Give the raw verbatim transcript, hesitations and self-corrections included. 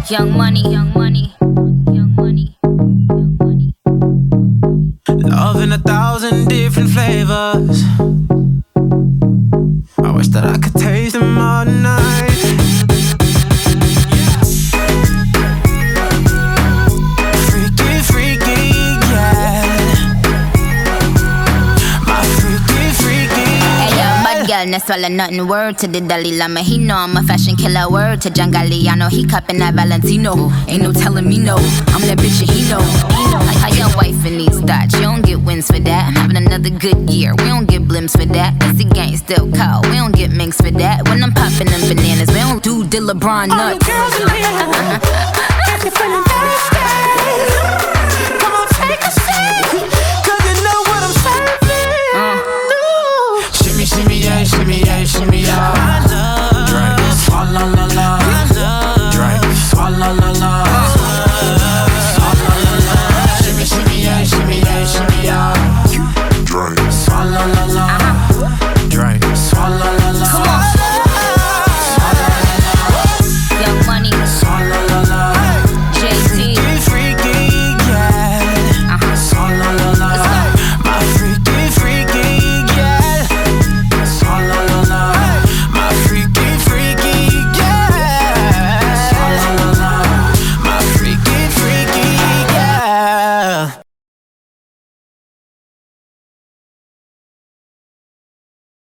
Young money, young money, young money, young money. Love in a thousand different flavors. I wish that I could taste them all night. Freaky, freaky, yeah. My freaky, freaky, Hey yo, bad girl, no swallow nothing. Word to the Dalai Lama, he know I'm a fashion killer. Word to John Galliano, he cupping that Valentino. Ain't no telling me no, I'm that bitch and he know. Like how your wife in these thoughts, you don't get wins for that. I'm having another good year, we don't get blimps for that. Cause the gang still cold, we don't get minks for that. When I'm popping them bananas, we don't do the LeBron nuts. All the girls in here, got you feeling